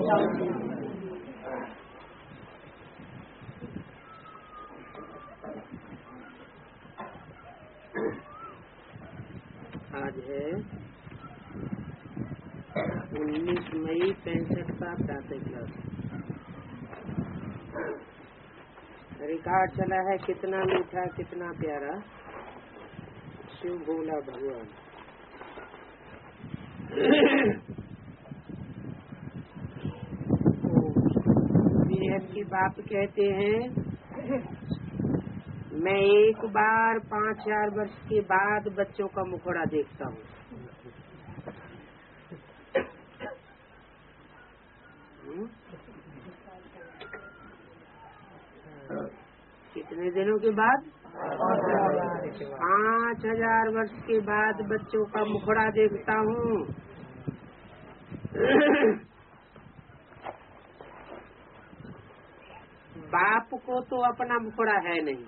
आज है 19 मई 65 का प्रातः क्लास। रिकॉर्ड चला है कितना मीठा कितना प्यारा शिव भोला भगवान। बेहद की बात कहते हैं, मैं एक बार 5000 वर्ष के बाद बच्चों का मुखड़ा देखता हूँ। कितने दिनों के बाद? 5000 वर्ष के बाद बच्चों का मुखड़ा देखता हूँ। बाप को तो अपना मुखड़ा है नहीं।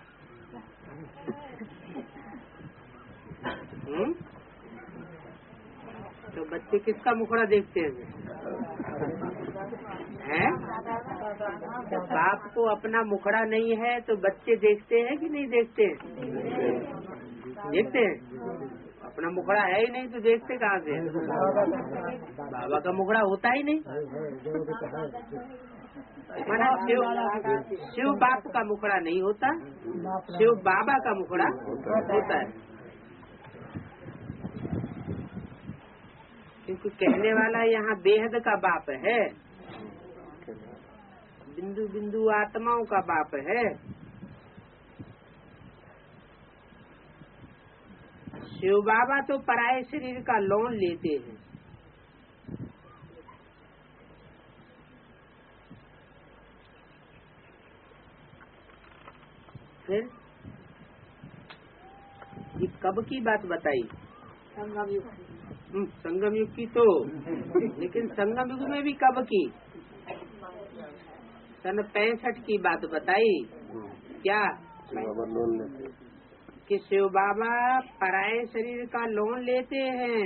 तो बच्चे किसका मुखड़ा देखते हैं? जब बाप को अपना मुखड़ा नहीं है तो बच्चे देखते हैं कि नहीं देखते हैं? देखते हैं। अपना मुखड़ा है ही नहीं तो देखते कहाँ से? बाबा का मुखड़ा होता ही नहीं। माना शिव बाप का मुखड़ा नहीं होता, शिव बाबा का मुखड़ा होता है। क्योंकि कहने वाला यहाँ बेहद का बाप है, बिंदु बिंदु आत्माओं का बाप है। शिव बाबा तो पराये शरीर का लोन लेते हैं। फिर ये कब की बात बताई? संगम युग की तो, लेकिन संगम युग में भी कब की? सन 65 की बात बताई। क्या कि शिव बाबा पराये शरीर का लोन लेते हैं।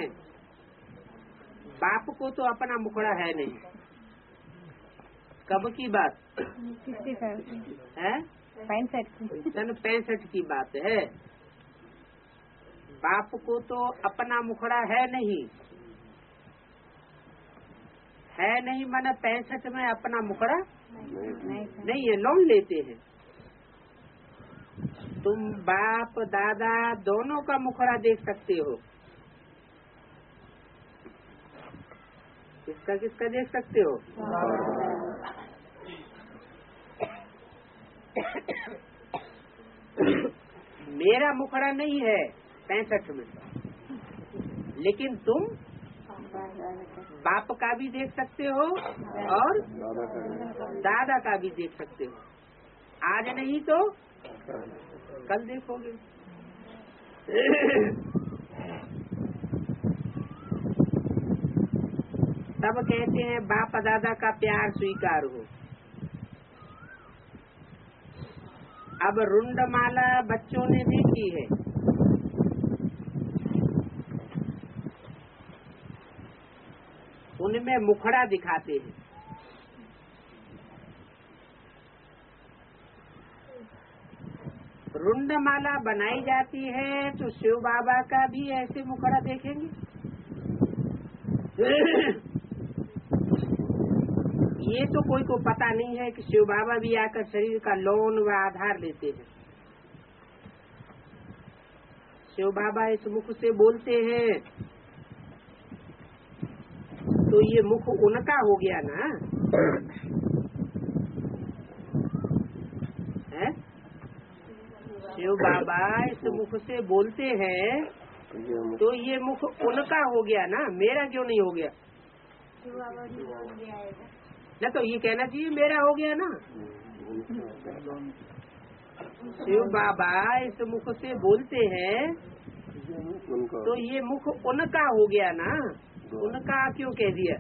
बाप को तो अपना मुखड़ा है नहीं। कब की बात है? सन 65 की बात है। बाप को तो अपना मुखड़ा है नहीं, माना 65 में अपना मुखड़ा नहीं है, लोन लेते हैं। तुम बाप दादा दोनों का मुखड़ा देख सकते हो। किसका किसका देख सकते हो? मेरा मुखड़ा नहीं है 65 में, लेकिन तुम बाप का भी देख सकते हो और दादा का भी देख सकते हो। आज नहीं तो कल देखोगे। तब कहते हैं बाप दादा का प्यार स्वीकार हो। अब रुंडमाला बच्चों ने देखी है। उनमें मुखड़ा दिखाते हैं। रुंडमाला बनाई जाती है तो शिव बाबा का भी ऐसे मुखड़ा देखेंगे। ये तो कोई को पता नहीं है कि शिव बाबा भी आकर शरीर का लोन व आधार लेते हैं। शिव बाबा इस मुख से बोलते हैं तो ये मुख उनका हो गया ना, है? शिव बाबा इस मुख से बोलते हैं तो ये मुख उनका हो गया ना, मेरा क्यों नहीं हो गया? न तो ये कहना चाहिए मेरा हो गया ना। शिव बाबा इस मुख से बोलते हैं तो ये मुख उनका हो गया ना, उनका क्यों कह दिया?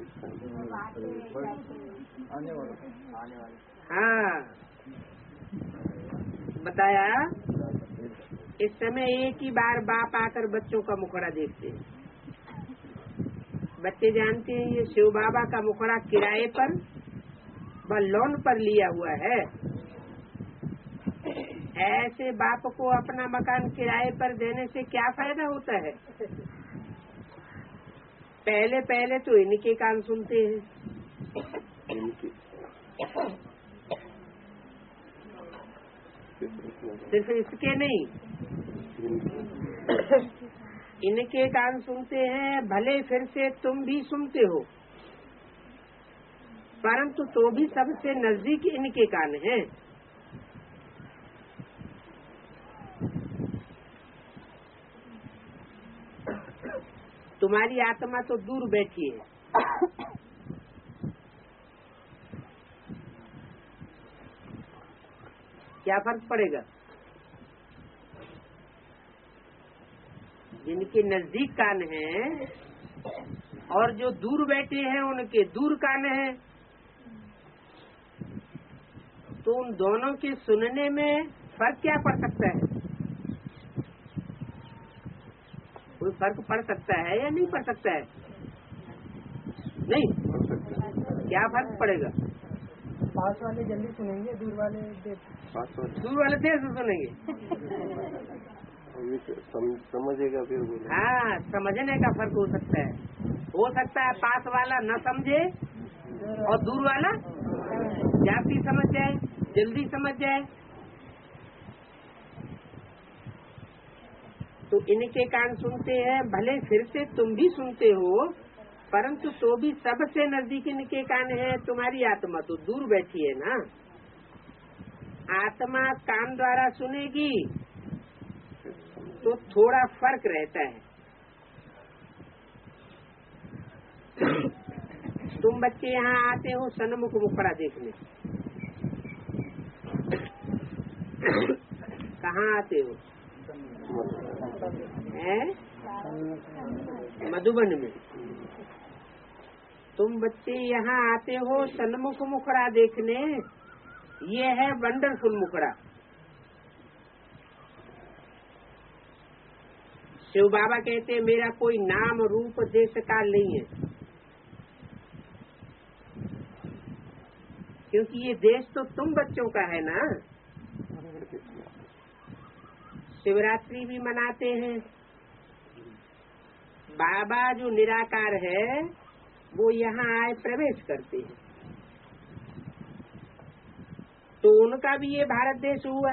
हाँ बताया। इस समय एक ही बार बाप आकर बच्चों का मुखड़ा देखते हैं। बच्चे जानते हैं ये शिव बाबा का मुखड़ा किराए पर व लोन पर लिया हुआ है। ऐसे बाप को अपना मकान किराए पर देने से क्या फायदा होता है? पहले पहले तो इनके कान सुनते हैं, सिर्फ इसके नहीं, इनके कान सुनते हैं। भले फिर से तुम भी सुनते हो, परंतु तो भी सबसे नजदीक इनके कान हैं। तुम्हारी आत्मा तो दूर बैठी है, क्या फर्क पड़ेगा? जिनके नजदीक कान हैं और जो दूर बैठे हैं उनके दूर कान हैं, तो उन दोनों के सुनने में फर्क क्या पड़ सकता है? कोई फर्क पड़ सकता है या नहीं पड़ सकता है? नहीं, क्या फर्क पड़ेगा? पास वाले जल्दी सुनेंगे, दूर वाले देर से सुनेंगे। समझेगा फिर बोले। हाँ, समझने का फर्क हो सकता है। हो सकता है पास वाला न समझे और दूर वाला जाती समझ जाए, जल्दी समझ जाए। तो इनके कान सुनते हैं, भले फिर से तुम भी सुनते हो, परंतु तो भी सबसे नजदीक इनके कान है। तुम्हारी आत्मा तो दूर बैठी है ना। आत्मा कान द्वारा सुनेगी तो थोड़ा फर्क रहता है। तुम बच्चे यहाँ आते हो सन्मुख मुखड़ा देखने, कहाँ आते हो? मधुबन में। तुम बच्चे यहाँ आते हो सन्मुख मुखड़ा देखने, ये है वंडरफुल मुखड़ा। शिव बाबा कहते मेरा कोई नाम रूप देश काल नहीं है, क्योंकि ये देश तो तुम बच्चों का है ना। शिवरात्रि भी मनाते हैं। बाबा जो निराकार है वो यहाँ आए प्रवेश करते हैं, तो उनका भी ये भारत देश हुआ।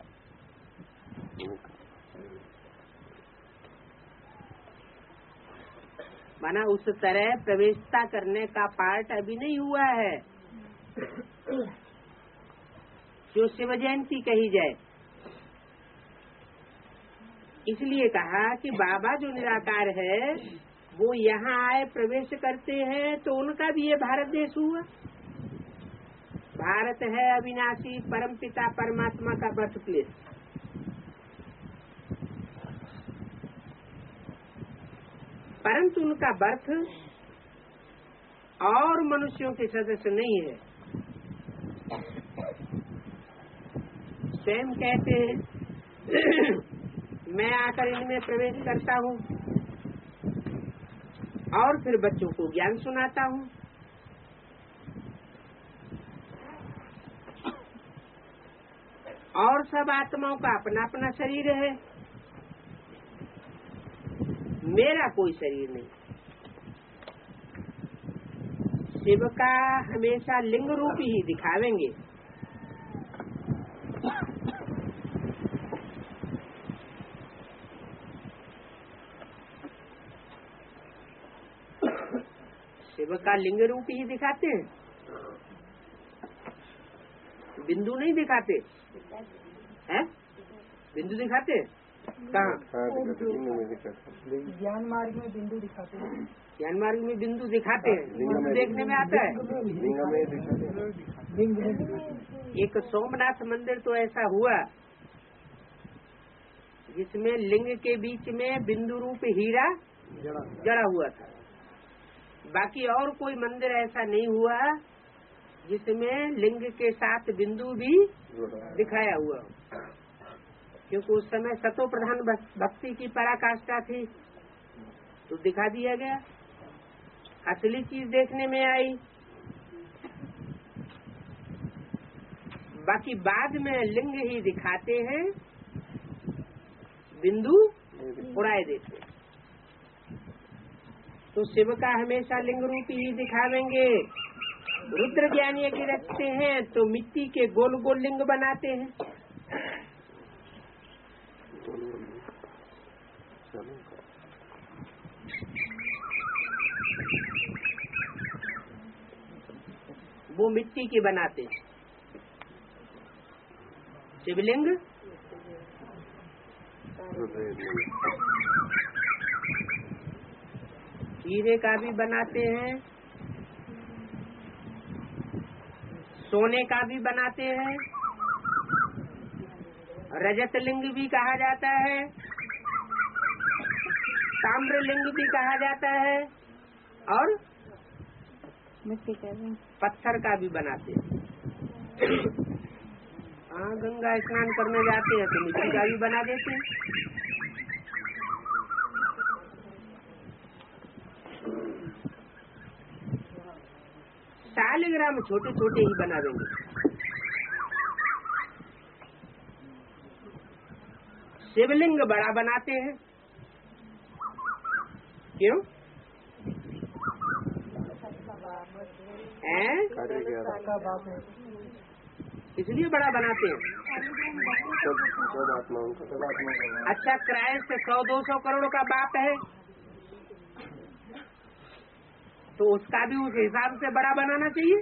माना उस तरह प्रवेशता करने का पार्ट अभी नहीं हुआ है जो शिव जयंती कही जाए। इसलिए कहा कि बाबा जो निराकार है वो यहाँ आए प्रवेश करते हैं, तो उनका भी ये भारत देश हुआ। भारत है अविनाशी परमपिता परमात्मा का बर्थ प्लेस। परंतु उनका बर्थ और मनुष्यों के सदस्य नहीं है। स्वयं कहते हैं मैं आकर इनमें प्रवेश करता हूँ और फिर बच्चों को ज्ञान सुनाता हूँ। और सब आत्माओं का अपना अपना शरीर है, मेरा कोई शरीर नहीं। शिव का हमेशा लिंग रूप ही दिखावेंगे। शिव का लिंग रूप ही दिखाते हैं, बिंदु नहीं दिखाते हैं। बिंदु दिखाते हैं कहाँ? ज्ञान मार्ग में बिंदु दिखाते हैं। ज्ञान मार्ग में बिंदु दिखाते हैं, बिंदु देखने में आता है। एक सोमनाथ मंदिर तो ऐसा हुआ जिसमें लिंग के बीच में बिंदु रूप हीरा जड़ा हुआ था। बाकी और कोई मंदिर ऐसा नहीं हुआ जिसमें लिंग के साथ बिंदु भी दिखाया हुआ हो, क्योंकि उस समय सतो प्रधान भक्ति की पराकाष्ठा थी, तो दिखा दिया गया। असली चीज देखने में आई। बाकी बाद में लिंग ही दिखाते हैं, बिंदु उड़ाए देते हैं। तो शिव का हमेशा लिंग रूप ही दिखावेंगे। रुद्र ज्ञान यज्ञ रखते हैं तो मिट्टी के गोल गोल लिंग बनाते हैं। वो मिट्टी की बनाते हैं शिवलिंग। हीरे का भी बनाते हैं, सोने का भी बनाते हैं, रजत लिंग भी कहा जाता है, ताम्र लिंग भी कहा जाता है, और मिट्टी का भी, पत्थर का भी बनाते हैं। हाँ, गंगा स्नान करने जाते हैं तो मिट्टी का भी बना देते हैं। शालिग्राम छोटे छोटे ही बना देंगे। शिवलिंग बड़ा बनाते हैं। क्यों? इसलिए बड़ा बनाते हैं। अच्छा, क्राइस्ट 100-200 करोड़ का बाप है तो उसका भी उस हिसाब से बड़ा बनाना चाहिए।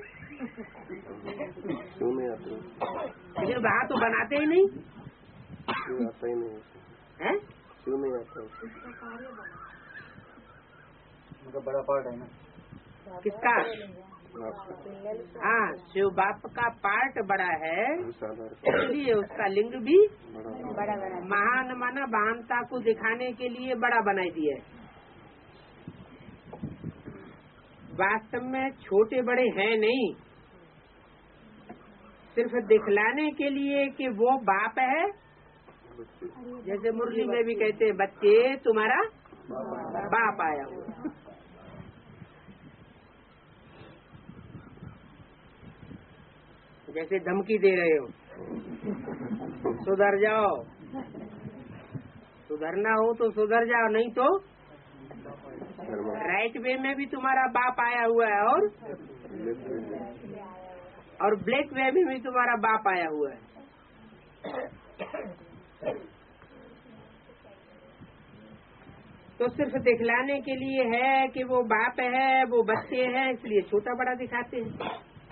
लेकिन वहाँ तो बनाते ही नहीं। आता ही नहीं है, क्यों नहीं आता? उनका बड़ा पार्ट है ना। किसका? हाँ, शिव बाप का पार्ट बड़ा है, इसलिए उसका लिंग भी बड़ा महान माना महानता को दिखाने के लिए बड़ा बनाई दिया है। वास्तव में छोटे बड़े हैं नहीं, सिर्फ दिखलाने के लिए कि वो बाप है। जैसे मुरली में भी कहते हैं, बच्चे तुम्हारा बाप आया हुआ। जैसे धमकी दे रहे हो, सुधर जाओ। सुधरना हो तो सुधर जाओ, नहीं तो राइट वे में भी तुम्हारा बाप आया हुआ है, और ब्लैक वे में भी तुम्हारा बाप आया हुआ है। तो सिर्फ दिखलाने के लिए है कि वो बाप है, वो बच्चे हैं, इसलिए छोटा बड़ा दिखाते हैं।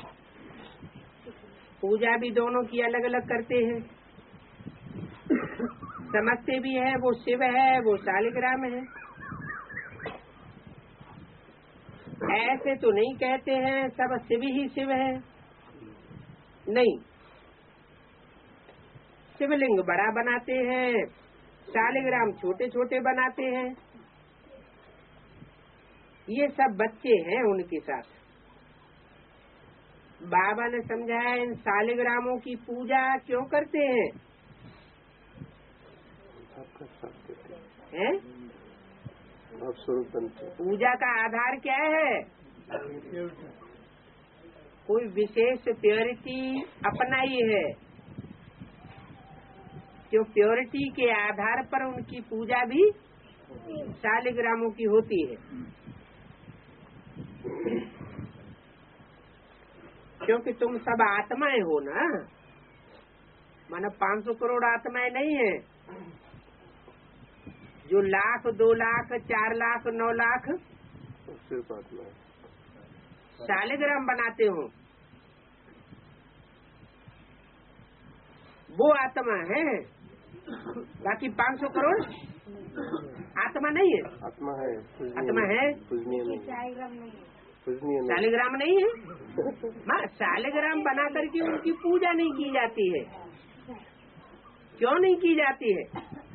पूजा भी दोनों की अलग अलग करते हैं। समझते भी है वो शिव है, वो शालिग्राम है। ऐसे तो नहीं कहते हैं सब शिव ही शिव है, नहीं। शिवलिंग बड़ा बनाते हैं, शालिग्राम छोटे छोटे बनाते हैं। ये सब बच्चे हैं उनके साथ। बाबा ने समझाया इन शालिग्रामों की पूजा क्यों करते हैं? हैं? पूजा का आधार क्या है? कोई विशेष प्योरिटी अपनाई है, जो प्योरिटी के आधार पर उनकी पूजा भी शालिग्रामों की होती है। क्योंकि तुम सब आत्माएं हो ना, मानो 500 करोड़ आत्माएं नहीं है जो 1 लाख 2 लाख 4 लाख 9 लाख शालिग्राम बनाते हो, वो आत्मा है। बाकी 500 करोड़ आत्मा नहीं है। आत्मा है, आत्मा है, शालिग्राम नहीं है। माँ, शालिग्राम बना करके उनकी पूजा नहीं की जाती है। क्यों नहीं की जाती है?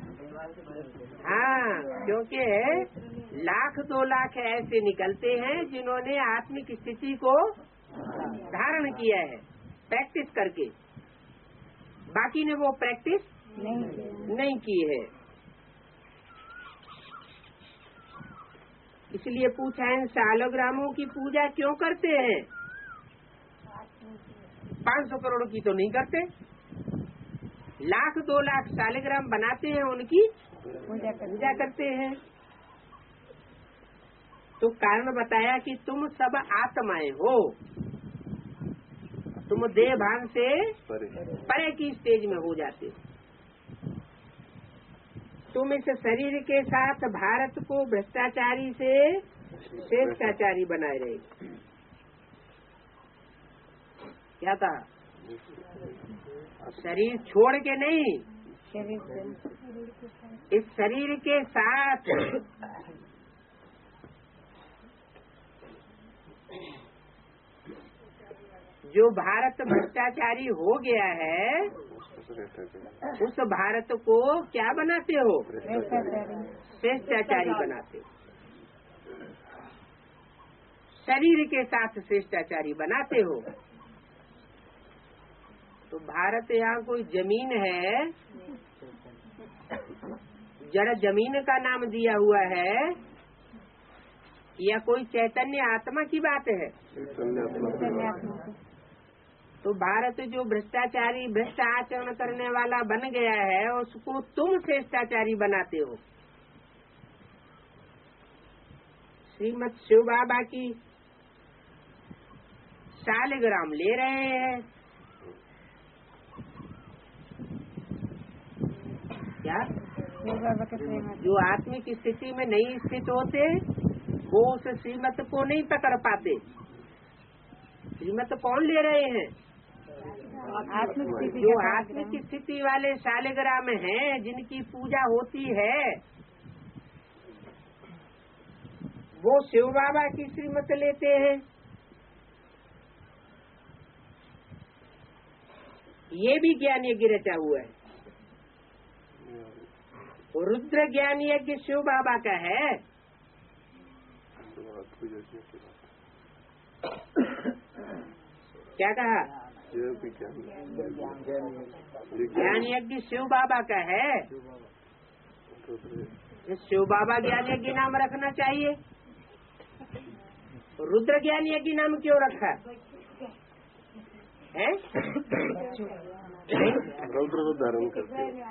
हाँ, क्योंकि 1 लाख 2 लाख ऐसे निकलते हैं जिन्होंने आत्मिक स्थिति को धारण किया है प्रैक्टिस करके। बाकी ने वो प्रैक्टिस नहीं की है। इसलिए पूछा है, शालग्रामों की पूजा क्यों करते हैं? 500 करोड़ की तो नहीं करते, 1,00,000 2 लाख शालग्राम बनाते हैं, उनकी पूजा करते हैं। तो कारण बताया कि तुम सब आत्माएं हो, तुम देह भान से परे की स्टेज में हो जाते हो। तुम इस शरीर के साथ भारत को भ्रष्टाचारी से श्रेष्ठाचारी बनाए रहे। क्या कहा? शरीर छोड़ के नहीं, इस शरीर के साथ जो भारत भ्रष्टाचारी हो गया है, उस भारत को क्या बनाते हो? श्रेष्ठाचारी बनाते हो। शरीर के साथ श्रेष्ठाचारी बनाते हो। तो भारत यहाँ कोई जमीन है, जड़ जमीन का नाम दिया हुआ है, या कोई चैतन्य आत्मा की बात है? तो भारत जो भ्रष्टाचारी, भ्रष्ट आचरण करने वाला बन गया है, उसको तुम श्रेष्ठाचारी बनाते हो। श्रीमद शिव बाबा की शालग्राम ले रहे हैं, क्या? जो आत्मिक स्थिति में नहीं स्थित होते, वो उस श्रीमत को नहीं पकड़ पाते। श्रीमत कौन ले रहे हैं? जो आत्मिक स्थिति वाले शालग्राम हैं, जिनकी पूजा होती है, वो शिव बाबा की श्रीमत लेते हैं। ये भी ज्ञान यज्ञ रचा हुआ है। रुद्र ज्ञान यज्ञ शिव बाबा का है। क्या कहा? ज्ञान यज्ञ शिव बाबा का है। शिव बाबा ज्ञान यज्ञ नाम रखना चाहिए। रुद्र ज्ञान यज्ञ नाम क्यों रखा है? रुद्र को धारण करते हैं।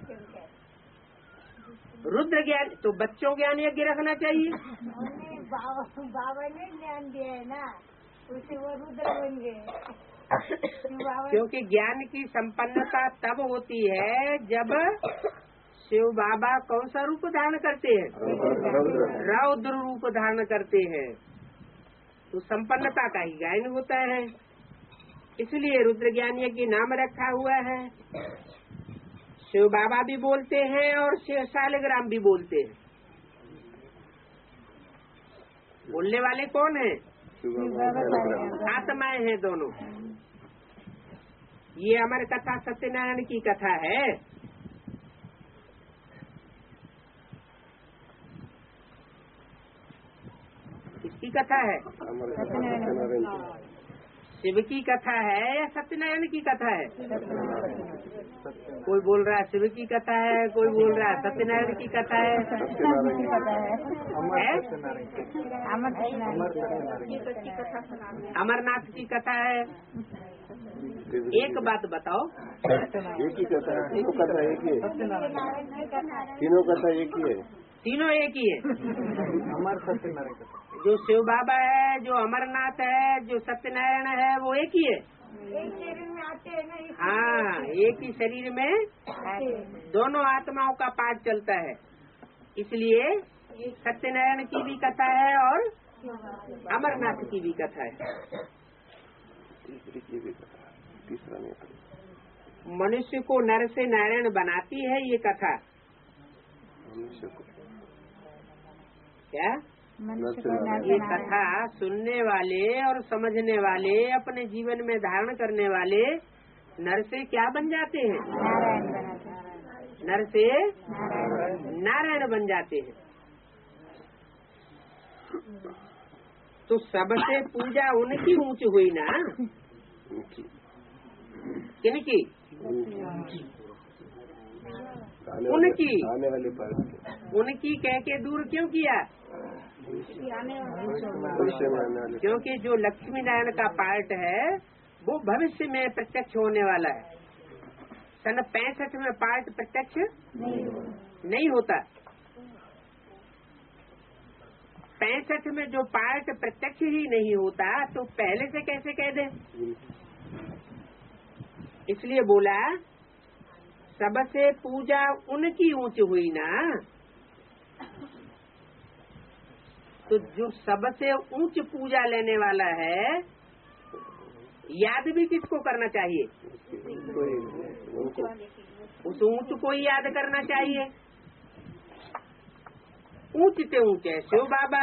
रुद्र ज्ञान तो बच्चों ज्ञान यज्ञ रखना चाहिए। बाबा ने ज्ञान दिया है ना, उसे वो रुद्र बन गए। क्योंकि ज्ञान की संपन्नता तब होती है जब शिव बाबा कौन सा रूप धारण करते हैं? रौद्र रूप धारण करते हैं, तो संपन्नता का ही गायन होता है। इसलिए रुद्र ज्ञान यज्ञ नाम रखा हुआ है। शिव बाबा भी बोलते हैं और शिव शालग्राम भी बोलते हैं। बोलने वाले कौन है? आत्माएं हैं दोनों। ये अमर कथा सत्यनारायण की कथा है। किसकी कथा है? शिव की कथा है या सत्यनारायण की कथा है? कोई बोल रहा है शिव की कथा है, कोई बोल रहा है सत्यनारायण की कथा है। अमरनाथ की कथा है। एक बात बताओ, एक ही कथा है? तीनों कथा एक ही है? तीनों कथा एक ही है? तीनों एक ही है। अमर सत्यनारायण कथा। जो शिव बाबा है, जो अमरनाथ है, जो सत्यनारायण है, वो एक ही है। एक शरीर में आते हैं ना। हाँ, एक ही शरीर में दोनों आत्माओं का पाठ चलता है। इसलिए सत्यनारायण की भी कथा है और अमरनाथ की भी कथा है। तीसरी की भी कथा, तीसरा नहीं। मनुष्य को नर से नारायण बनाती है ये कथा। मनुष्य को क्या? ये कथा सुनने वाले और समझने वाले, अपने जीवन में धारण करने वाले नर से क्या बन जाते हैं? नर से नारायण बन जाते हैं। तो सबसे पूजा उनकी ऊंच हुई ना, किनकी? उनकी। आने वाले पर उनकी कह के दूर क्यों किया? भविष्य में आने वाले। क्योंकि जो लक्ष्मी नारायण का पार्ट है वो भविष्य में प्रत्यक्ष होने वाला है। सन 65 में पार्ट प्रत्यक्ष नहीं होता। 65 में जो पार्ट प्रत्यक्ष ही नहीं होता तो पहले से कैसे कह दे। इसलिए बोला सबसे पूजा उनकी ऊंच हुई ना। तो जो सबसे ऊंच पूजा लेने वाला है याद भी किसको करना चाहिए? उस ऊंच को ही याद करना चाहिए। ऊंच से ऊंचे शिव बाबा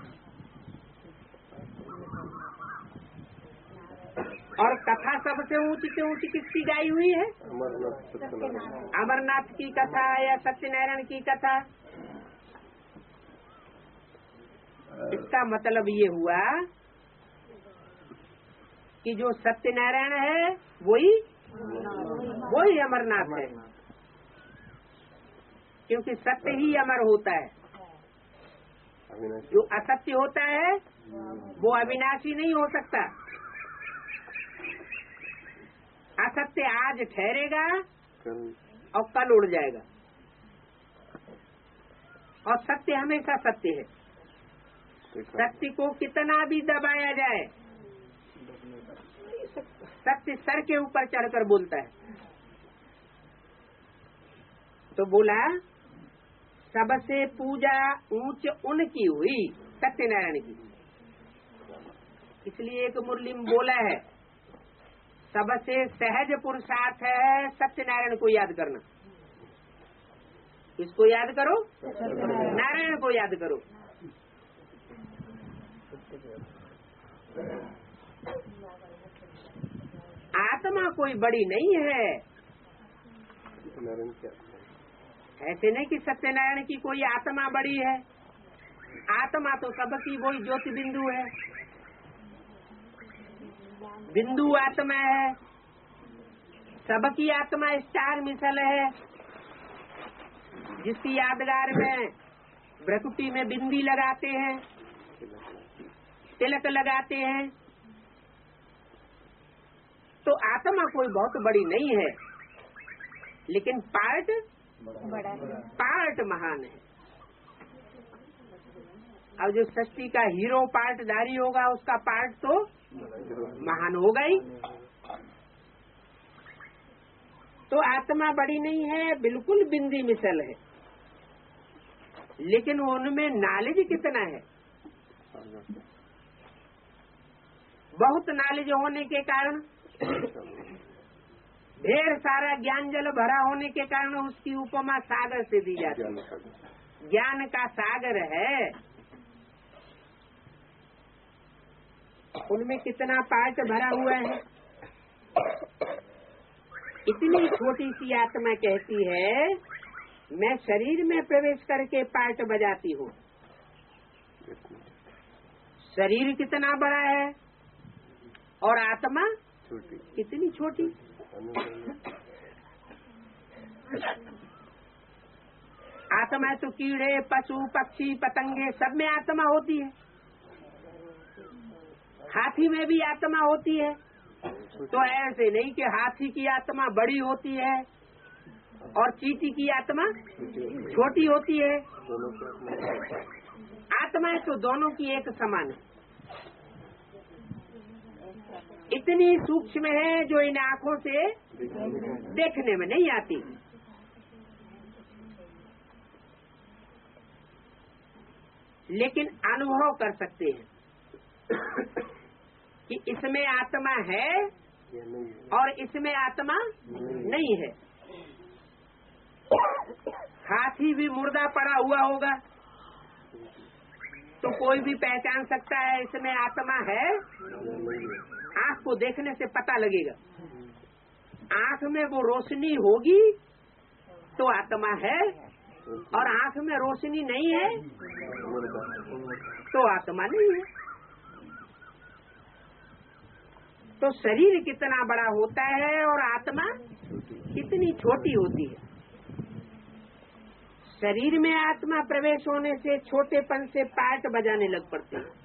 और कथा सबसे ऊंची से ऊंची किसकी गाई हुई है? अमरनाथ की कथा या सत्यनारायण की कथा। इसका मतलब ये हुआ कि जो सत्यनारायण है वही अमरनाथ है, क्योंकि सत्य ही अमर होता है। जो असत्य होता है वो अविनाशी नहीं हो सकता। असत्य आज ठहरेगा और कल उड़ जाएगा, और सत्य हमेशा सत्य है। सत्य को कितना भी दबाया जाए सत्य सर के ऊपर चढ़कर बोलता है। तो बोला सबसे पूजा ऊंच उनकी हुई सत्यनारायण की। इसलिए एक मुरली में बोला है सबसे सहज पुरुषार्थ है सत्यनारायण को याद करना। किसको याद करो? नारायण को याद करो। आत्मा कोई बड़ी नहीं है। ऐसे नहीं कि सत्यनारायण की कोई आत्मा बड़ी है। आत्मा तो सबकी वही ज्योति बिंदु है। बिंदु आत्मा है, सबकी आत्मा स्टार मिसल है। जिसकी यादगार में भ्रकुटी में बिंदी लगाते हैं, तिलक लगाते हैं, तो आत्मा कोई बहुत बड़ी नहीं है, लेकिन पार्ट महान है। अब जो सृष्टि का हीरो पार्टधारी होगा उसका पार्ट तो महान होगा ही। तो आत्मा बड़ी नहीं है, बिल्कुल बिंदी मिसल है, लेकिन उनमें नॉलेज कितना है। बहुत नॉलेज होने के कारण, ढेर सारा ज्ञान जल भरा होने के कारण उसकी उपमा सागर से दी जाती है। ज्ञान का सागर है, उनमें कितना पार्ट भरा हुआ है। इतनी छोटी सी आत्मा कहती है मैं शरीर में प्रवेश करके पार्ट बजाती हूँ। शरीर कितना बड़ा है और आत्मा कितनी छोटी। आत्मा तो कीड़े पशु पक्षी पतंगे सब में आत्मा होती है। हाथी में भी आत्मा होती है। तो ऐसे नहीं कि हाथी की आत्मा बड़ी होती है और चींटी की आत्मा छोटी होती है। आत्माएं तो दोनों की एक समान है। इतनी सूक्ष्म है जो इन आँखों से देखने में नहीं आती। लेकिन अनुभव कर सकते हैं कि इसमें आत्मा है और इसमें आत्मा नहीं है। हाथी भी मुर्दा पड़ा हुआ होगा तो कोई भी पहचान सकता है इसमें आत्मा है। आँख को देखने से पता लगेगा। आँख में वो रोशनी होगी तो आत्मा है, और आँख में रोशनी नहीं है तो आत्मा नहीं है। तो शरीर कितना बड़ा होता है और आत्मा कितनी छोटी होती है। शरीर में आत्मा प्रवेश होने से छोटेपन से पार्ट बजाने लग पड़ते हैं।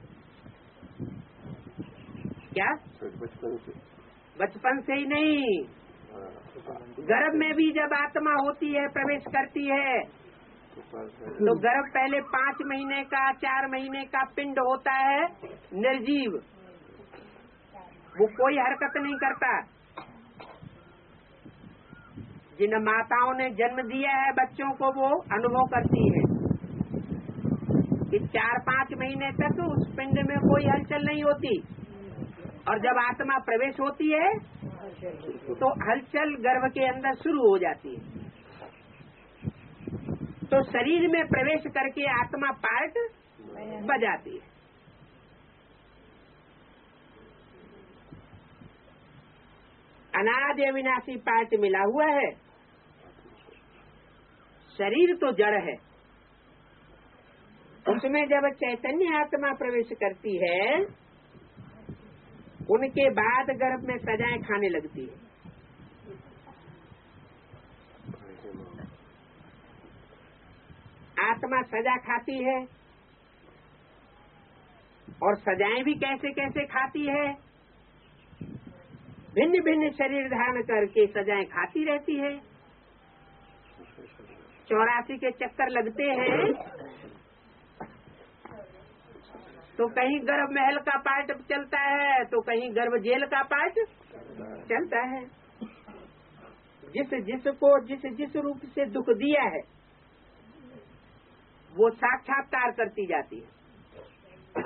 क्या? बचपन से ही नहीं, गर्भ में भी जब आत्मा होती है, प्रवेश करती है, तो गर्भ पहले 5 महीने का 4 महीने का पिंड होता है निर्जीव, वो कोई हरकत नहीं करता। जिन माताओं ने जन्म दिया है बच्चों को, वो अनुभव करती है कि 4-5 महीने तक उस पिंड में कोई हलचल नहीं होती, और जब आत्मा प्रवेश होती है तो हलचल गर्भ के अंदर शुरू हो जाती है। तो शरीर में प्रवेश करके आत्मा पार्ट बजाती है। अनादि अविनाशी पार्ट मिला हुआ है। शरीर तो जड़ है, उसमें जब चैतन्य आत्मा प्रवेश करती है, उनके बाद गर्भ में सजाएं खाने लगती है। आत्मा सजा खाती है, और सजाएं भी कैसे कैसे खाती है, भिन्न भिन्न शरीर धारण करके सजाएं खाती रहती है। 84 के चक्कर लगते हैं, तो कहीं गर्भ महल का पार्ट चलता है, तो कहीं गर्भ जेल का पार्ट चलता है। जिस रूप से दुख दिया है, वो साक्षात्कार करती जाती है,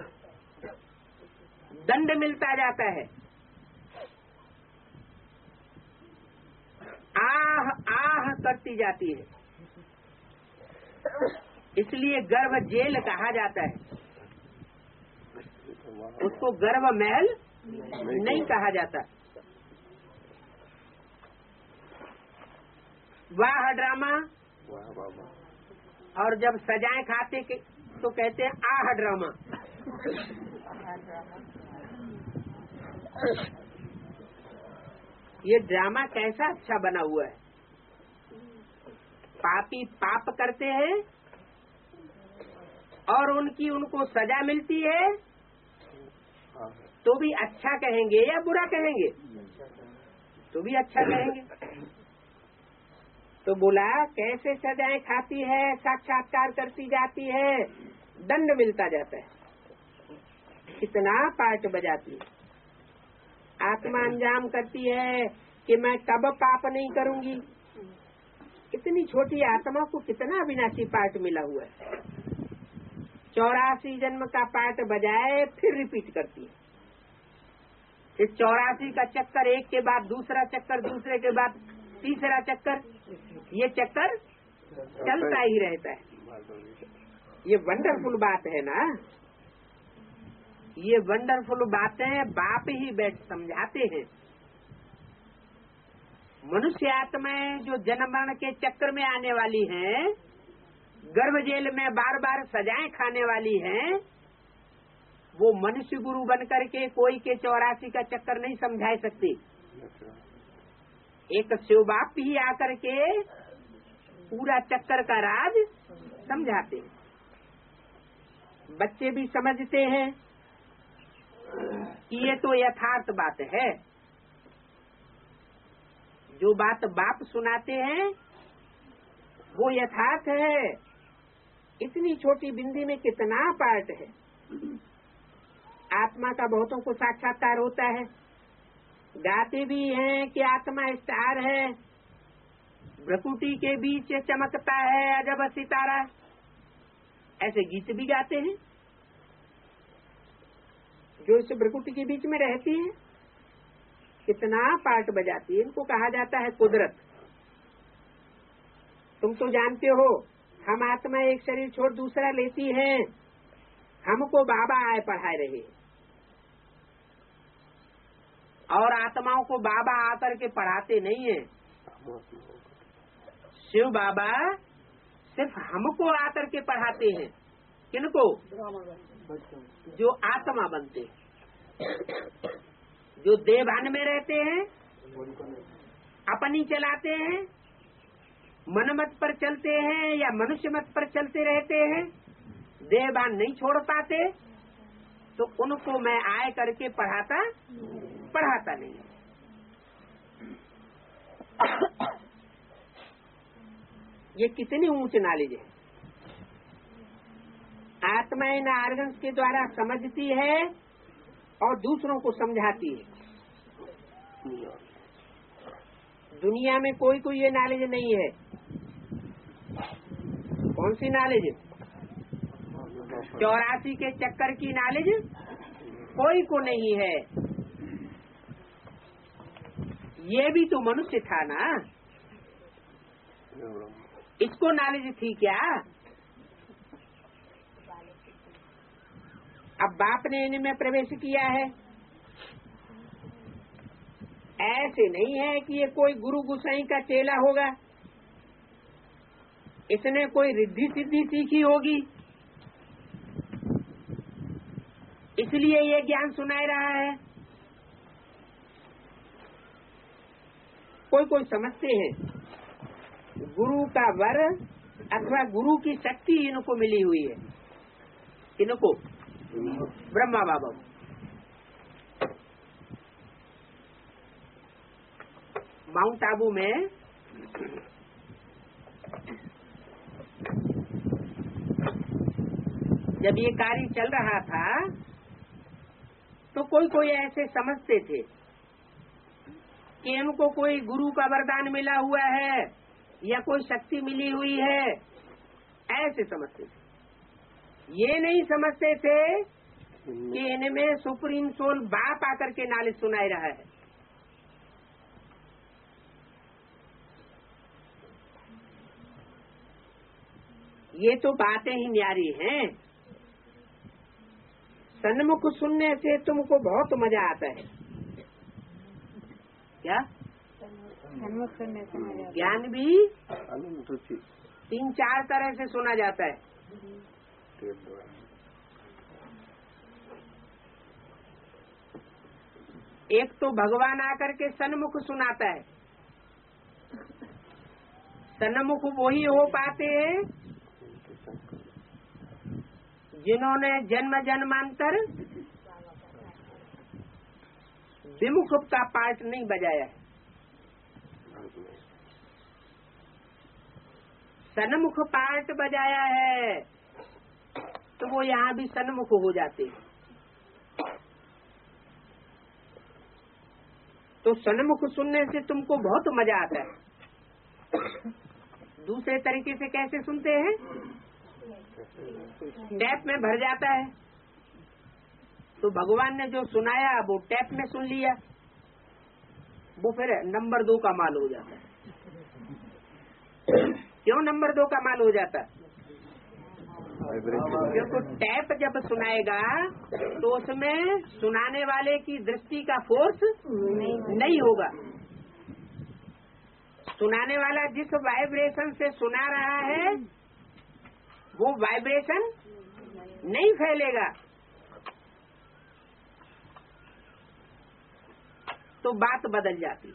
दंड मिलता जाता है। आह आह करती जाती है, इसलिए गर्भ जेल कहा जाता है, उसको गर्भ महल नहीं कहा जाता। वाह ड्रामा, और जब सजाएं खाते तो कहते हैं आह ड्रामा। ये ड्रामा कैसा अच्छा बना हुआ है। पापी पाप करते हैं और उनको सजा मिलती है, तो भी अच्छा कहेंगे या बुरा कहेंगे? तो भी अच्छा कहेंगे। तो बोला कैसे सजाएं खाती है, साक्षात्कार करती जाती है, दंड मिलता जाता है, कितना पार्ट बजाती है। आत्मा अंजाम करती है कि मैं कब पाप नहीं करूंगी। इतनी छोटी आत्मा को कितना अविनाशी पार्ट मिला हुआ है। 84 जन्म का पार्ट बजाए फिर रिपीट करती है। इस 84 का चक्कर, एक के बाद दूसरा चक्कर, दूसरे के बाद तीसरा चक्कर, ये चक्कर चलता ही रहता है। ये वंडरफुल बात है ना। ये वंडरफुल बातें बाप ही बैठ समझाते हैं। मनुष्य आत्माएं जो जन्म मरण के चक्कर में आने वाली हैं, गर्भ जेल में बार बार सजाएं खाने वाली हैं, वो मनुष्य गुरु बन करके कोई के 84 का चक्कर नहीं समझा सकती। एक शिव बाप ही आकर के पूरा चक्कर का राज समझाते हैं। बच्चे भी समझते हैं कि ये तो यथार्थ बात है। जो बात बाप सुनाते हैं वो यथार्थ है। इतनी छोटी बिंदी में कितना पार्ट है। आत्मा का बहुतों को साक्षात्कार होता है। गाते भी हैं कि आत्मा स्टार है, भ्रकुटी के बीच चमकता है अजब सितारा, ऐसे गीत भी गाते हैं। जो इस भ्रकुटी के बीच में रहती है कितना पार्ट बजाती है। इनको कहा जाता है कुदरत। तुम तो जानते हो, हम आत्मा एक शरीर छोड़ दूसरा लेती हैं, हमको बाबा आए पढ़ाए रहे, और आत्माओं को बाबा आकर के पढ़ाते नहीं है। शिव बाबा सिर्फ हमको आकर के पढ़ाते हैं। किनको? जो आत्मा बनते हैं, जो देवभान में रहते हैं, अपनी चलाते हैं, मनमत पर चलते हैं या मनुष्य मत पर चलते रहते हैं, देहबान नहीं छोड़ पाते, तो उनको मैं आए करके पढ़ाता नहीं। ये कितनी ऊंच नॉलेज है। आत्मा इन आर्गन्स के द्वारा समझती है और दूसरों को समझाती है। दुनिया में कोई ये नॉलेज नहीं है। कौन सी नॉलेज? 84 के चक्कर की नॉलेज कोई को नहीं है। ये भी तो मनुष्य था ना, इसको नॉलेज थी क्या? अब बाप ने इनमें प्रवेश किया है। ऐसे नहीं है कि ये कोई गुरु गुसाई का चेला होगा, इसने कोई रिद्धि सिद्धि सीखी होगी, इसलिए ये ज्ञान सुनाए रहा है। कोई समझते हैं गुरु का वर अथवा गुरु की शक्ति इनको मिली हुई है। इनको ब्रह्मा बाबा माउंट आबू में जब ये कार्य चल रहा था तो कोई ऐसे समझते थे कि इनको कोई गुरु का वरदान मिला हुआ है या कोई शक्ति मिली हुई है, ऐसे समझते थे। ये नहीं समझते थे कि इनमें सुप्रीम सोल बाप आकर के नाले सुनाए रहा है। ये तो बातें ही न्यारी हैं। सन्मुख सुनने से तुमको बहुत मजा आता है। क्या? सन्मुख सुनने से मजा आता है। ज्ञान भी 3-4 तरह से सुना जाता है। एक तो भगवान आकर के सन्मुख सुनाता है। सन्मुख वही हो पाते हैं जिन्होंने जन्म जन्मांतर विमुख का पार्ट नहीं बजाया है। सन्मुख पार्ट बजाया है तो वो यहाँ भी सन्मुख हो जाते हैं। तो सन्मुख सुनने से तुमको बहुत मजा आता है। दूसरे तरीके से कैसे सुनते हैं? टैप में भर जाता है तो भगवान ने जो सुनाया वो टैप में सुन लिया, वो फिर नंबर 2 का माल हो जाता है। क्यों नंबर 2 का माल हो जाता है? क्योंकि टैप जब सुनाएगा तो उसमें सुनाने वाले की दृष्टि का फोर्स नहीं होगा। सुनाने वाला जिस वाइब्रेशन से सुना रहा है वो वाइब्रेशन नहीं फैलेगा, तो बात बदल जाती।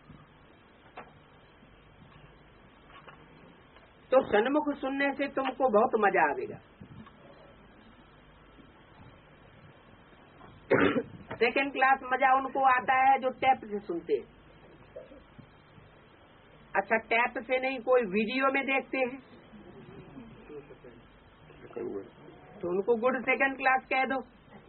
तो सन्मुख सुनने से तुमको बहुत मजा आएगा। सेकंड क्लास मजा उनको आता है जो टैप से सुनते हैं। अच्छा, टैप से नहीं, कोई वीडियो में देखते हैं तो उनको गुड सेकंड क्लास कह दो,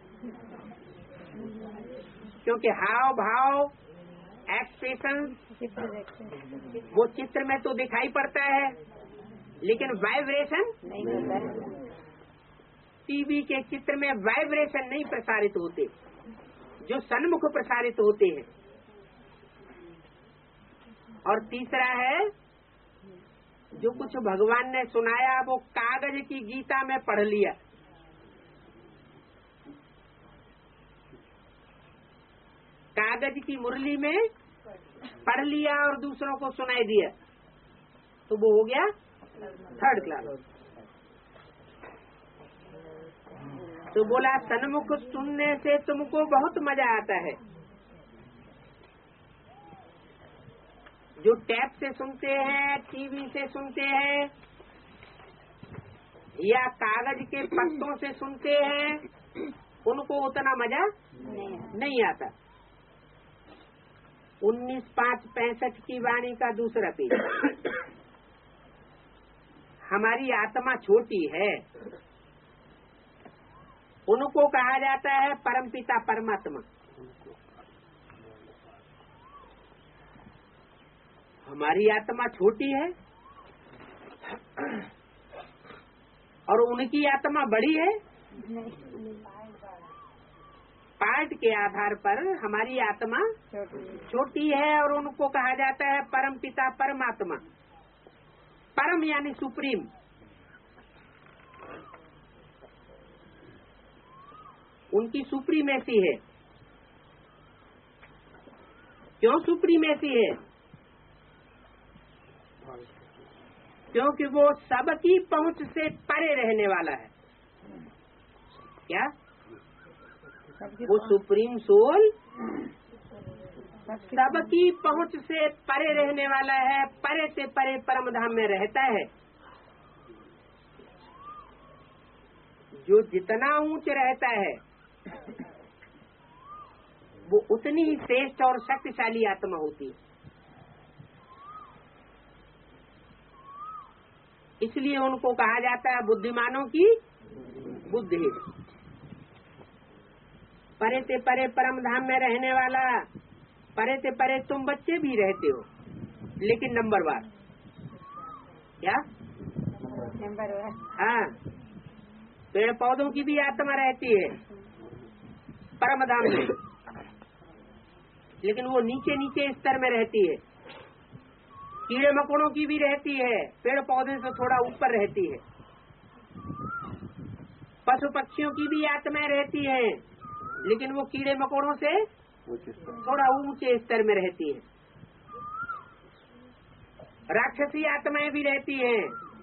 क्योंकि हाव भाव एक्सप्रेशन वो चित्र में तो दिखाई पड़ता है लेकिन वाइब्रेशन नहीं। टीवी के चित्र में वाइब्रेशन नहीं प्रसारित होते जो सन्मुख प्रसारित होते हैं। और तीसरा है जो कुछ भगवान ने सुनाया वो कागज की गीता में पढ़ लिया। कागज की मुरली में पढ़ लिया और दूसरों को सुनाई दिया, तो वो हो गया थर्ड क्लास। तो बोला सन्मुख सुनने से तुमको बहुत मजा आता है। जो टैप से सुनते हैं, टीवी से सुनते हैं या कागज के पत्तों से सुनते हैं, उनको उतना मजा नहीं आता। 19/5/65 की वाणी का दूसरा पेज। हमारी आत्मा छोटी है, उनको कहा जाता है परमपिता परमात्मा। हमारी आत्मा छोटी है और उनकी आत्मा बड़ी है। पार्ट के आधार पर हमारी आत्मा छोटी है और उनको कहा जाता है परमपिता परमात्मा। परम यानी सुप्रीम। उनकी सुप्रीमेसी है। क्यों सुप्रीमेसी है? क्योंकि वो सबकी पहुंच से परे रहने वाला है। क्या? वो सुप्रीम सोल सबकी पहुंच से परे रहने वाला है, परे से परे परम धाम में रहता है। जो जितना ऊंच रहता है वो उतनी ही श्रेष्ठ और शक्तिशाली आत्मा होती है। इसलिए उनको कहा जाता है बुद्धिमानों की बुद्धि। परे से परे परम धाम में रहने वाला, परे से परे तुम बच्चे भी रहते हो, लेकिन नंबरवार। क्या? नंबरवार। हाँ, पेड़ पौधों की भी आत्मा रहती है परम धाम में, लेकिन वो नीचे नीचे स्तर में रहती है। कीड़े मकोड़ों की भी रहती है, पेड़ पौधे से थोड़ा ऊपर रहती है। पशु पक्षियों की भी आत्माएं रहती हैं, लेकिन वो कीड़े मकोड़ों से थोड़ा ऊंचे स्तर में रहती है। राक्षसी आत्माएं भी रहती हैं,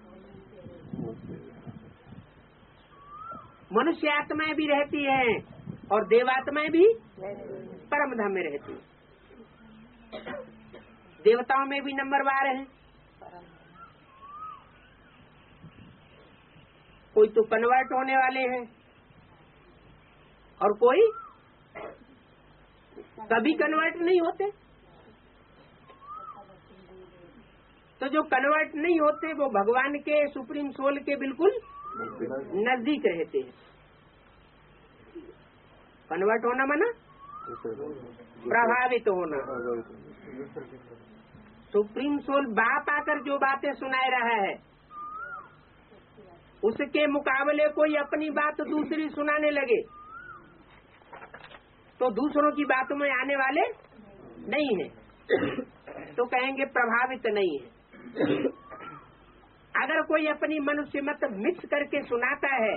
मनुष्य आत्माएं भी रहती हैं और देवात्माएं भी परम धाम में रहती हैं। देवताओं में भी नंबरवार हैं। कोई तो कन्वर्ट होने वाले हैं और कोई कभी कन्वर्ट नहीं होते। तो जो कन्वर्ट नहीं होते वो भगवान के सुप्रीम सोल के बिल्कुल नजदीक रहते हैं। कन्वर्ट होना माना प्रभावित होना। सुप्रीम सोल बाप आकर जो बातें सुनाए रहा है, उसके मुकाबले कोई अपनी बात दूसरी सुनाने लगे तो दूसरों की बातों में आने वाले नहीं है, तो कहेंगे प्रभावित नहीं है। अगर कोई अपनी मनुष्य मत मिक्स करके सुनाता है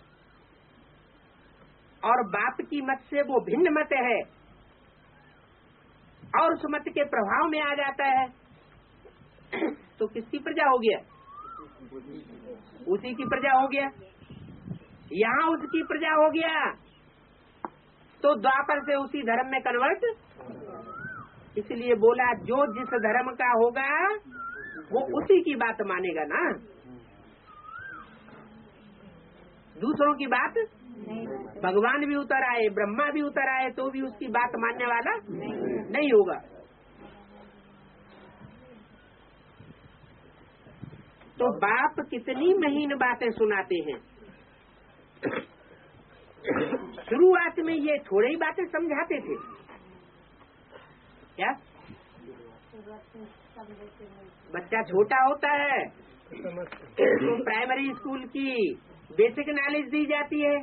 और बाप की मत से वो भिन्न मत है और उस मत के प्रभाव में आ जाता है, तो किसकी प्रजा हो गया? उसी की प्रजा हो गया। यहाँ उसकी प्रजा हो गया तो द्वापर से उसी धर्म में कन्वर्ट। इसलिए बोला जो जिस धर्म का होगा वो उसी की बात मानेगा ना, दूसरों की बात नहीं। भगवान भी उतर आए, ब्रह्मा भी उतर आए तो भी उसकी बात मानने वाला नहीं होगा। तो बाप कितनी महीन बातें सुनाते हैं। शुरुआत में ये थोड़ी ही बातें समझाते थे। क्या? बच्चा छोटा होता है तो प्राइमरी स्कूल की बेसिक नॉलेज दी जाती है।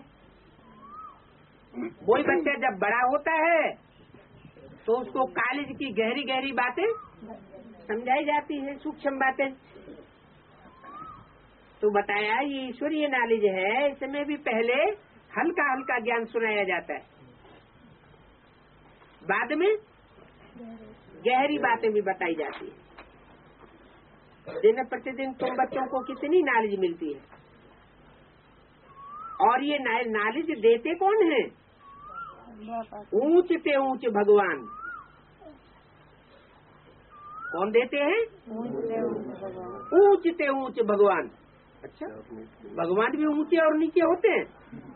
वही बच्चा जब बड़ा होता है तो उसको कॉलेज की गहरी गहरी बातें समझाई जाती है, सूक्ष्म बातें। तो बताया ये ईश्वरीय नॉलेज है, इसमें भी पहले हल्का हल्का ज्ञान सुनाया जाता है, बाद में गहरी बातें भी बताई जाती है। दिन प्रतिदिन तुम बच्चों को कितनी नॉलेज मिलती है, और ये नॉलेज देते कौन है? ऊंच पे ऊंच भगवान। कौन देते हैं? ऊंचते ऊंच भगवान। अच्छा, भगवान भी ऊंचे और नीचे होते हैं?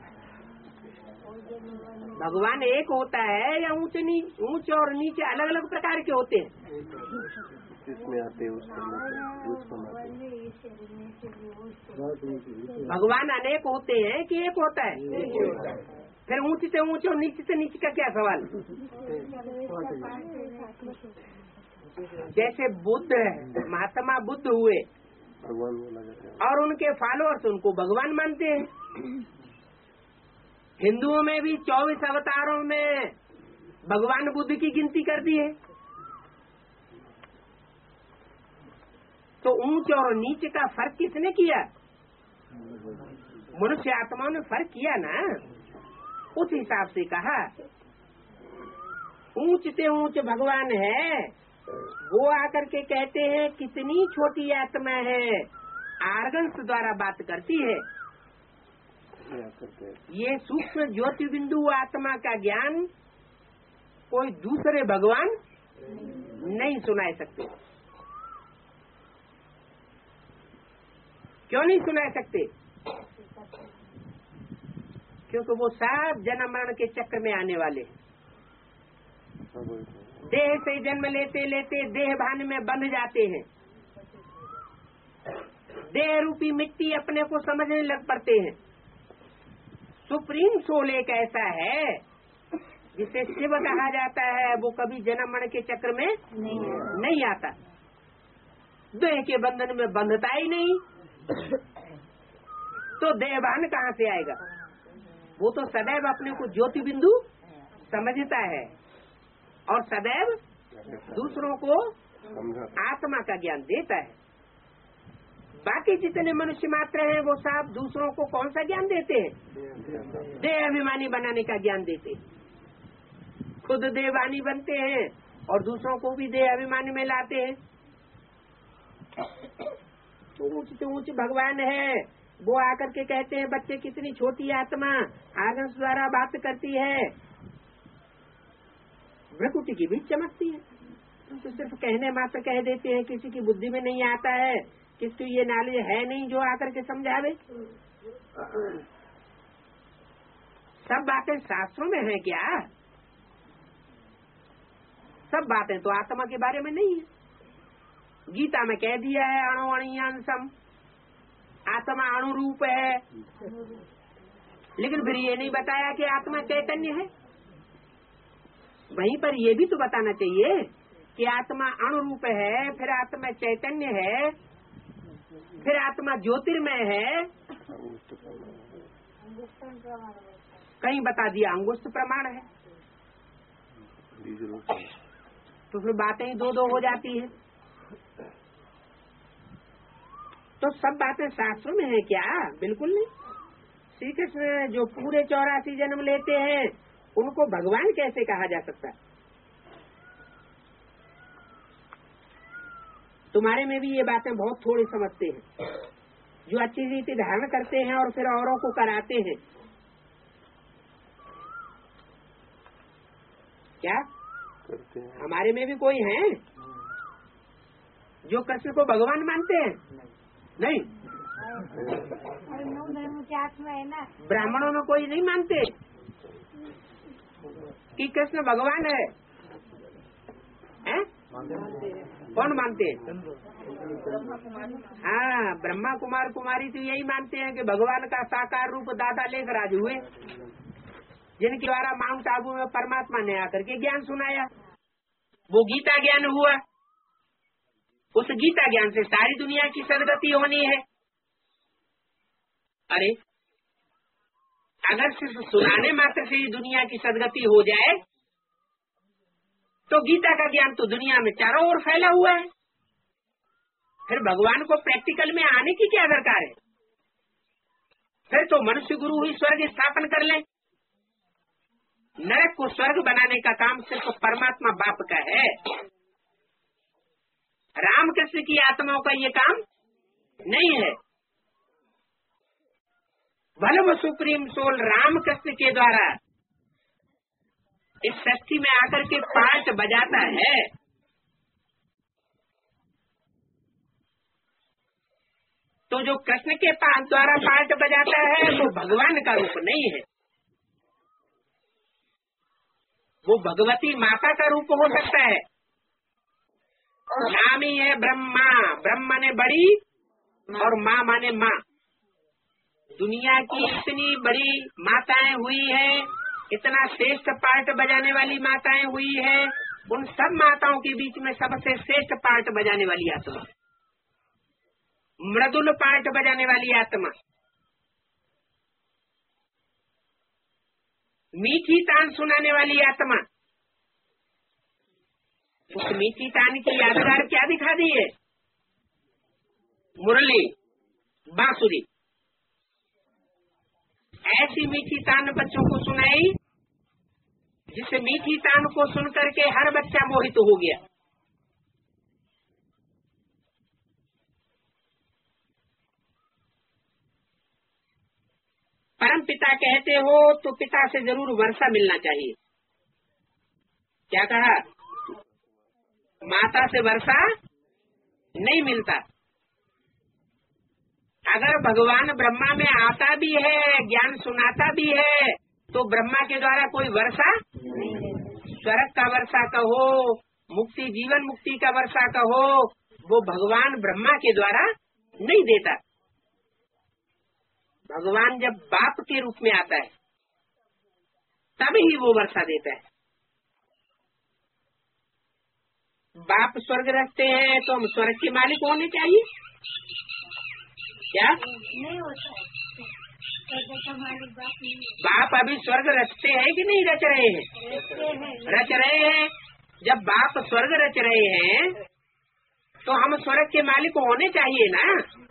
भगवान एक होता है या ऊंच और नीचे अलग अलग प्रकार के होते हैं? जिसमें आते भगवान अनेक होते हैं कि एक होता है? फिर ऊंच से ऊंच और नीचे से नीचे का क्या सवाल? जैसे बुद्ध है, महात्मा बुद्ध हुए भगवान और उनके फॉलोअर्स उनको भगवान मानते हैं। हिंदुओं में भी 24 अवतारों में भगवान बुद्ध की गिनती कर दी है। तो ऊंच और नीचे का फर्क किसने किया? मनुष्य आत्माओं ने फर्क किया ना, उस हिसाब से कहा ऊंच से ऊंच भगवान है। वो आकर के कहते हैं कितनी छोटी आत्मा है, आर्गन्स द्वारा बात करती है। ये सूक्ष्म ज्योति बिंदु आत्मा का ज्ञान कोई दूसरे भगवान नहीं सुना सकते। क्यों नहीं सुना सकते? क्योंकि वो सब जन्म मरण के चक्र में आने वाले हैं। देह से जन्म लेते लेते देह भान में बंध जाते हैं। देह रूपी मिट्टी अपने को समझने लग पड़ते हैं। सुप्रीम सोल एक ऐसा है जिसे शिव कहा जाता है, वो कभी जन्म मरण के चक्र में नहीं आता, देह के बंधन में बंधता ही नहीं। तो देहभान कहाँ से आएगा? वो तो सदैव अपने को ज्योति बिंदु समझता है और सदैव दूसरों को आत्मा का ज्ञान देता है। बाकी जितने मनुष्य मात्र हैं वो सब दूसरों को कौन सा ज्ञान देते हैं? देह अभिमानी बनाने का ज्ञान देते हैं। खुद देहवानी बनते हैं और दूसरों को भी देह अभिमानी में लाते हैं। ऊंच से ऊंच भगवान है। वो आकर के कहते हैं बच्चे कितनी छोटी आत्मा आगंस द्वारा बात करती है, भ्रकुटी की भी चमकती है। तो सिर्फ कहने मात्र कह देते हैं, किसी की बुद्धि में नहीं आता है, किसको ये नॉलेज है नहीं जो आकर के समझावे। सब बातें शास्त्रों में है क्या? सब बातें तो आत्मा के बारे में नहीं है। गीता में कह दिया है अणु अणियांसम, आत्मा अणु रूप है, लेकिन फिर ये नहीं बताया कि आत्मा चैतन्य है। वहीं पर ये भी तो बताना चाहिए कि आत्मा अणु रूप है, फिर आत्मा चैतन्य है, फिर आत्मा ज्योतिर्मय है। कहीं बता दिया अंगुष्ठ प्रमाण है, तो फिर बातें ही दो हो जाती है। तो सब बातें शास्त्रों में है क्या? बिल्कुल नहीं। श्री कृष्ण जो पूरे 84 जन्म लेते हैं उनको भगवान कैसे कहा जा सकता है? तुम्हारे में भी ये बातें बहुत थोड़ी समझते हैं, जो अच्छी रीति धारण करते हैं और फिर औरों को कराते हैं। क्या करते हैं? हमारे में भी कोई हैं जो कृष्ण को भगवान मानते हैं? नहीं। धर्म की आत्मा है ना। ब्राह्मणों में कोई नहीं मानते कि कृष्ण भगवान है, हैं? कौन मानते हैं? हाँ, ब्रह्मा कुमार कुमारी तो यही मानते हैं कि भगवान का साकार रूप दादा लेखराज हुए, जिनके द्वारा माउंट आबू में परमात्मा ने आकर के ज्ञान सुनाया। वो गीता ज्ञान हुआ। उस गीता ज्ञान से सारी दुनिया की सदगति होनी है। अरे अगर सिर्फ सुनाने मात्र से ही दुनिया की सदगति हो जाए तो गीता का ज्ञान तो दुनिया में चारों ओर फैला हुआ है। फिर भगवान को प्रैक्टिकल में आने की क्या दरकार है? फिर तो मनुष्य गुरु ही स्वर्ग स्थापन कर ले। नरक को स्वर्ग बनाने का काम सिर्फ परमात्मा बाप का है। रामकृष्ण की आत्माओं का ये काम नहीं है। वल्लभ सुप्रीम सोल रामकृष्ण के द्वारा इस सृष्टि में आकर के पार्ट बजाता है। तो जो कृष्ण के द्वारा पार्ट बजाता है वो भगवान का रूप नहीं है, वो भगवती माता का रूप हो सकता है। नाम ही है ब्रह्मा, ब्रह्म माने बड़ी और माँ माने माँ। दुनिया की इतनी बड़ी माताएं हुई है, इतना श्रेष्ठ पार्ट बजाने वाली माताएं हुई है, उन सब माताओं के बीच में सबसे श्रेष्ठ पार्ट बजाने वाली आत्मा, मृदुल पार्ट बजाने वाली आत्मा, मीठी तान सुनाने वाली आत्मा। उस मीठी तान की यादगार क्या दिखा दी है? मुरली, बांसुरी। ऐसी मीठी तान बच्चों को सुनाई जिस मीठी तान को सुनकर के हर बच्चा मोहित हो गया। परम पिता कहते हो तो पिता से जरूर वर्षा मिलना चाहिए। क्या कहा? माता से वर्षा नहीं मिलता। अगर भगवान ब्रह्मा में आता भी है, ज्ञान सुनाता भी है, तो ब्रह्मा के द्वारा कोई वर्षा, स्वर्ग का वर्षा कहो, मुक्ति जीवन मुक्ति का वर्षा कहो, वो भगवान ब्रह्मा के द्वारा नहीं देता। भगवान जब बाप के रूप में आता है तब ही वो वर्षा देता है। बाप स्वर्ग रखते हैं तो हम स्वर्ग के मालिक होने चाहिए क्या? नहीं होता है। बाप अभी स्वर्ग रचते हैं कि नहीं रच रहे हैं? रच रहे हैं। जब बाप स्वर्ग रच रहे हैं तो हम स्वर्ग के मालिक होने चाहिए ना।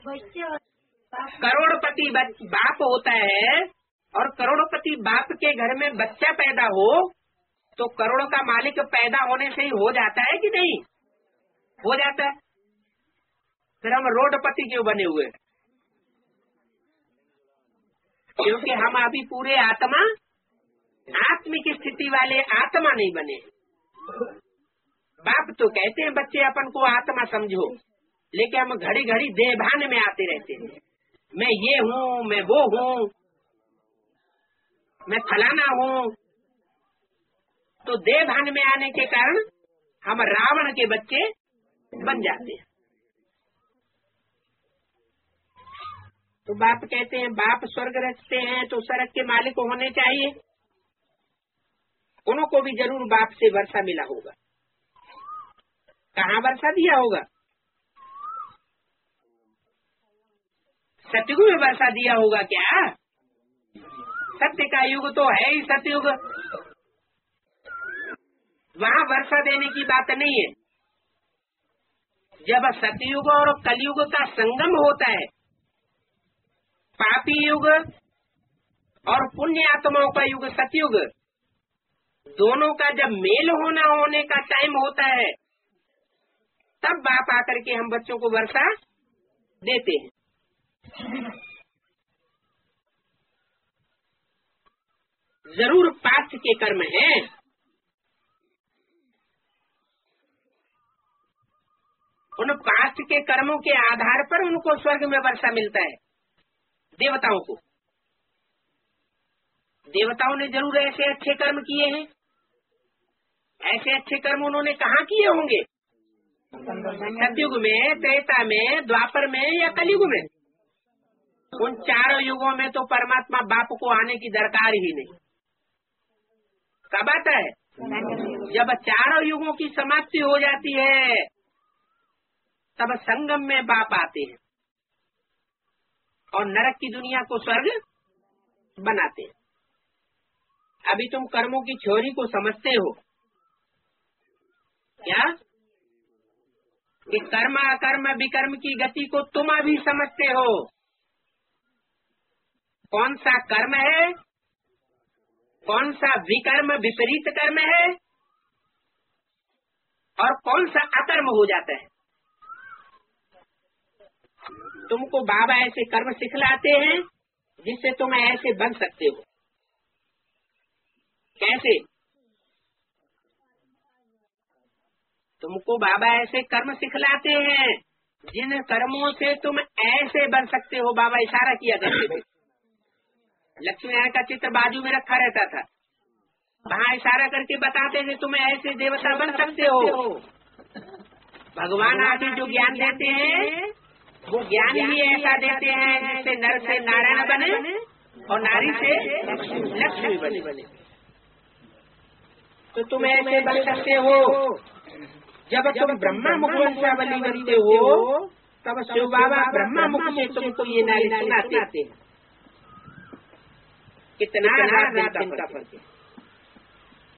करोड़पति बाप होता है और करोड़पति बाप के घर में बच्चा पैदा हो तो करोड़ का मालिक पैदा होने से ही हो जाता है कि नहीं? हो जाता है। फिर हम रोडपति क्यों बने हुए? क्योंकि हम अभी पूरे आत्मिक स्थिति वाले आत्मा नहीं बने। बाप तो कहते हैं बच्चे अपन को आत्मा समझो, लेकिन हम घड़ी घड़ी देहभान में आते रहते हैं। मैं ये हूँ, मैं वो हूँ, मैं फलाना हूँ। तो देहभान में आने के कारण हम रावण के बच्चे बन जाते हैं। तो बाप कहते हैं बाप स्वर्ग रचते हैं तो स्वर्ग के मालिक होने चाहिए। उनको भी जरूर बाप से वर्षा मिला होगा। कहाँ वर्षा दिया होगा? सतयुग में वर्षा दिया होगा क्या? सत्य का युग तो है ही सतयुग, वहाँ वर्षा देने की बात नहीं है। जब सतयुग और कलयुग का संगम होता है, पापी युग और पुण्य आत्माओं का युग सतयुग, दोनों का जब मेल होने का टाइम होता है, तब बाप आकर के हम बच्चों को वर्षा देते हैं। जरूर पास्ट के कर्म हैं, उन पास्ट के कर्मों के आधार पर उनको स्वर्ग में वर्षा मिलता है। देवताओं को, देवताओं ने जरूर ऐसे अच्छे कर्म किए हैं। ऐसे अच्छे कर्म उन्होंने कहाँ किए होंगे? सतयुग में, त्रेता में, द्वापर में या कलयुग में? उन चारों युगों में तो परमात्मा बाप को आने की दरकार ही नहीं। कब आता है? जब चारों युगों की समाप्ति हो जाती है तब संगम में बाप आते हैं और नरक की दुनिया को स्वर्ग बनाते हैं। अभी तुम कर्मों की थ्योरी को समझते हो क्या? कि कर्म अकर्म विकर्म की गति को तुम अभी समझते हो। कौन सा कर्म है, कौन सा विकर्म विपरीत कर्म है और कौन सा अकर्म हो जाता है। तुमको बाबा ऐसे कर्म सिखलाते हैं जिससे तुम ऐसे बन सकते हो। कैसे? तुमको बाबा ऐसे कर्म सिखलाते हैं जिन कर्मों से तुम ऐसे बन सकते हो, बाबा इशारा किया करते थे। लक्ष्मी नारायण का चित्र बाजू में रखा रहता था, वहाँ इशारा करके बताते थे तुम ऐसे देवता बन सकते हो। भगवान आदि जो ज्ञान देते हैं वो ज्ञान ही ऐसा देते हैं जिससे नर से नारायण बने और नारी से लक्ष्मी बने। तो तुम ऐसे बन सकते हो। जब तुम ब्रह्मा मुख वंशावली बनते हो तब शिव बाबा ब्रह्मा मुख से तुमको ये नारी सुनाते हैं। कितना रात दिन का फर्क है।